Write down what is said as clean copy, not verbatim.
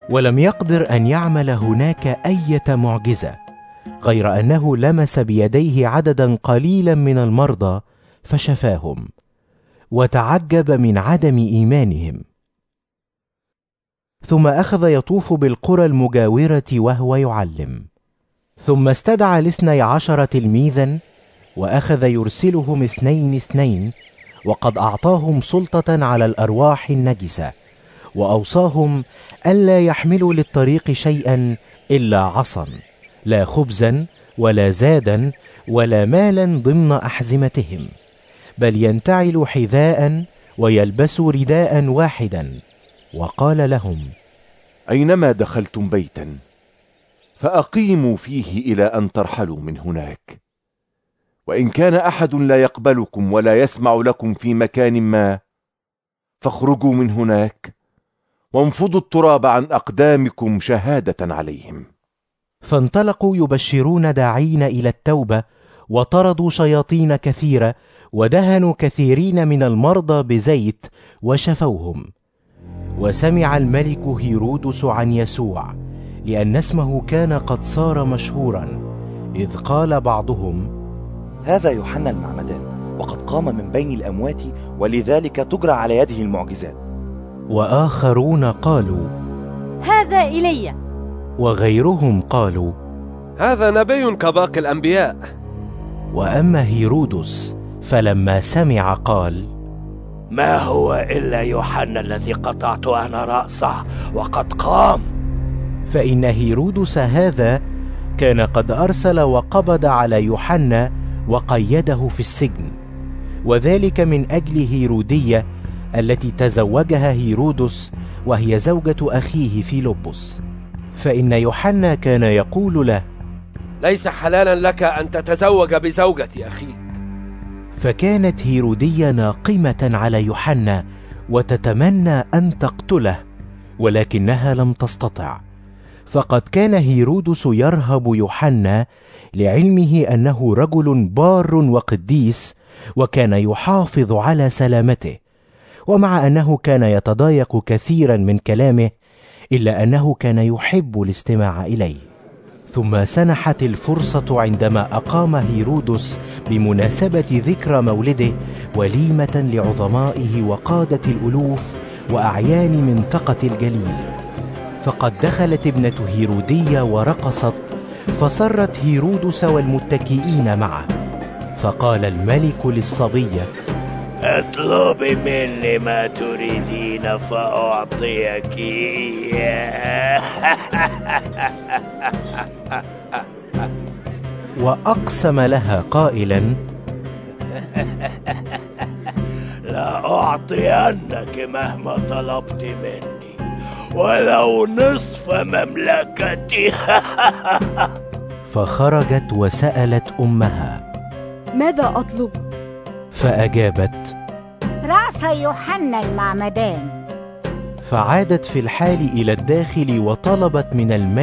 ولم يقدر أن يعمل هناك أي معجزة، غير أنه لمس بيديه عددا قليلا من المرضى فشفاهم، وتعجب من عدم إيمانهم. ثم أخذ يطوف بالقرى المجاورة وهو يعلم. ثم استدعى 12 تلميذا، وأخذ يرسلهم 2 وقد أعطاهم سلطة على الأرواح النجسة، وأوصاهم ألا يحملوا للطريق شيئا إلا عصا، لا خبزا ولا زادا ولا مالا ضمن أحزمتهم، بل ينتعلوا حذاء ويلبسوا رداء واحدا. وقال لهم: أينما دخلتم بيتا فأقيموا فيه إلى أن ترحلوا من هناك، وإن كان أحد لا يقبلكم ولا يسمع لكم في مكان ما، فاخرجوا من هناك وانفضوا التراب عن أقدامكم شهادة عليهم. فانطلقوا يبشرون داعين إلى التوبة، وطردوا شياطين كثيرة، ودهنوا كثيرين من المرضى بزيت وشفوهم. وسمع الملك هيرودس عن يسوع، لأن اسمه كان قد صار مشهورا، إذ قال بعضهم: هذا يوحنا المعمدان، وقد قام من بين الأموات، ولذلك تجرى على يده المعجزات. وآخرون قالوا: هذا إيليا. وغيرهم قالوا: هذا نبي كباقي الأنبياء. وأما هيرودس فلما سمع قال: ما هو إلا يوحنا الذي قطعت أنا رأسه وقد قام. فإن هيرودس هذا كان قد أرسل وقبض على يوحنا وقيده في السجن، وذلك من أجل هيرودية التي تزوجها هيرودس، وهي زوجة أخيه فيلبس. فإن يوحنا كان يقول له: ليس حلالا لك أن تتزوج بزوجة أخيك. فكانت هيرودية ناقمة على يوحنا وتتمنى أن تقتله، ولكنها لم تستطع، فقد كان هيرودس يرهب يوحنا لعلمه أنه رجل بار وقديس، وكان يحافظ على سلامته. ومع أنه كان يتضايق كثيرا من كلامه، إلا أنه كان يحب الاستماع إليه. ثم سنحت الفرصة عندما أقام هيرودس بمناسبة ذكرى مولده وليمة لعظمائه وقادة الألوف وأعيان منطقة الجليل. فقد دخلت ابنة هيرودية ورقصت، فسرت هيرودس والمتكئين معه. فقال الملك للصبية: اطلبي مني ما تريدين فأعطيك إياه. وأقسم لها قائلا: لا أعطينك مهما طلبت مني، ولو نصف مملكتي. فخرجت وسألت أمها: ماذا أطلب؟ فأجابت: رأس يوحنا المعمدان. فعادت في الحال إلى الداخل وطلبت من الملك